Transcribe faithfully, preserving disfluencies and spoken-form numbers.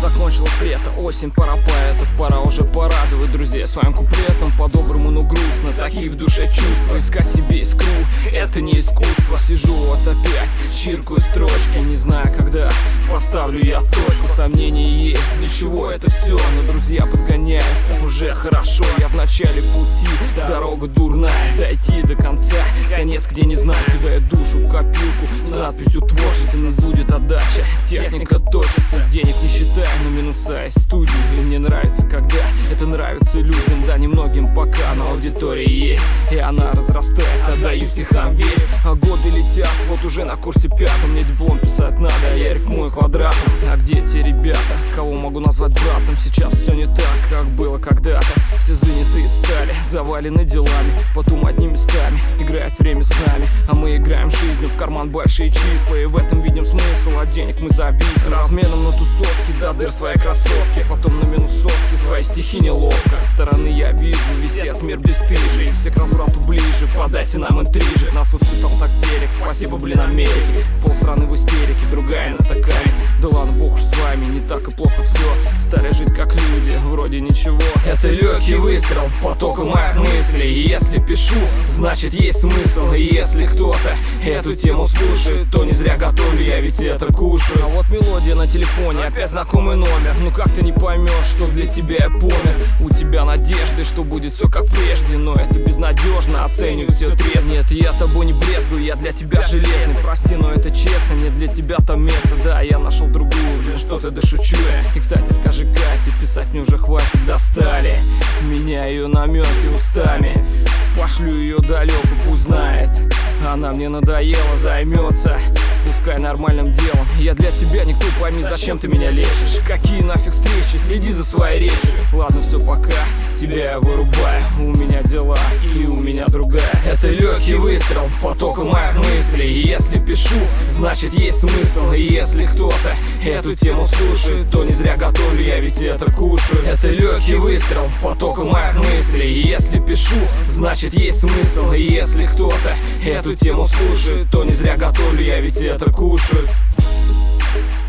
Закончилось лето, осень, пора поэтов, пора уже порадовать друзей своим куплетом. По-доброму, но грустно, такие в душе чувства. Искать себе искру, это не искусство. Сижу вот опять, чиркаю строчки, не знаю, когда поставлю я точку. Сомнения есть, для чего это все, но друзья подгоняют, уже хорошо. Я в начале пути, дорога дурная, дойти до конца, конец где не знаю. Кидаю душу в копилку с надписью творчественный, будет отдача, техника точится. Денег не считаю, но минуса из студии. И мне нравится, когда это нравится людям. Да, немногим пока, но аудитория есть, и она разрастает, отдаю стихам весь. А годы летят, вот уже на курсе пятом. Мне диплом писать надо, а я рифмую квадратом. А где те ребята, кого могу назвать братом? Сейчас все не так, как было когда-то. Все занятые стали, завалены делами, потом одними местами играет время с нами. А мы играем жизнью, в карман большие числа, и в этом видим смысл. От денег мы зависим, разменом на тусовке, до дыр свои кроссовки, потом на минусовке свои стихи неловко. Со стороны я вижу, висит мир бесстыжий, все к разврату ближе, подайте нам интрижи. Нас воспитал так телек, спасибо, блин, Америке. Полстраны в истерике, другая на стакане. Да ладно, бог уж с вами, не так и плохо все. Стали жить как люди, вроде ничего. Это легкий выстрел потоком моих мыслей. И если пишу, значит есть смысл. И если кто-то эту тему слушает, то не зря готовлю, я ведь это кушаю. А вот мелодия на телефоне, опять знакомый номер. Ну как ты не поймешь, что для тебя я помер? У тебя надежды, что будет все как прежде, но это безнадежно, оцениваю все трезво. Нет, я тобой не брезгую, я для тебя железный. Прости, но это честно, не для тебя там место. Да, я нашел другую, блин, что ты, да шучу я. И кстати, скажи Кате, писать мне уже хватит, достали меня ее намеки устами. Пошлю ее далеко, пусть знает, она мне надоела, займется пускай нормальным делом. Я для тебя никто, пойми, зачем ты меня лечишь. Какие нафиг встречи, следи за своей речью. Ладно, все, пока, тебя я вырубаю. У меня дела, и у меня другая. Это легкий выстрел потоком моих мыслей. И если пишу, значит есть смысл. И если кто-то эту тему слушает, то не зря готовлю, я ведь это кушаю. Это легкий выстрел потоком моих мыслей. И если пишу, значит есть смысл. И если кто-то эту тему слушает, то не зря готовлю, я ведь это кушаю.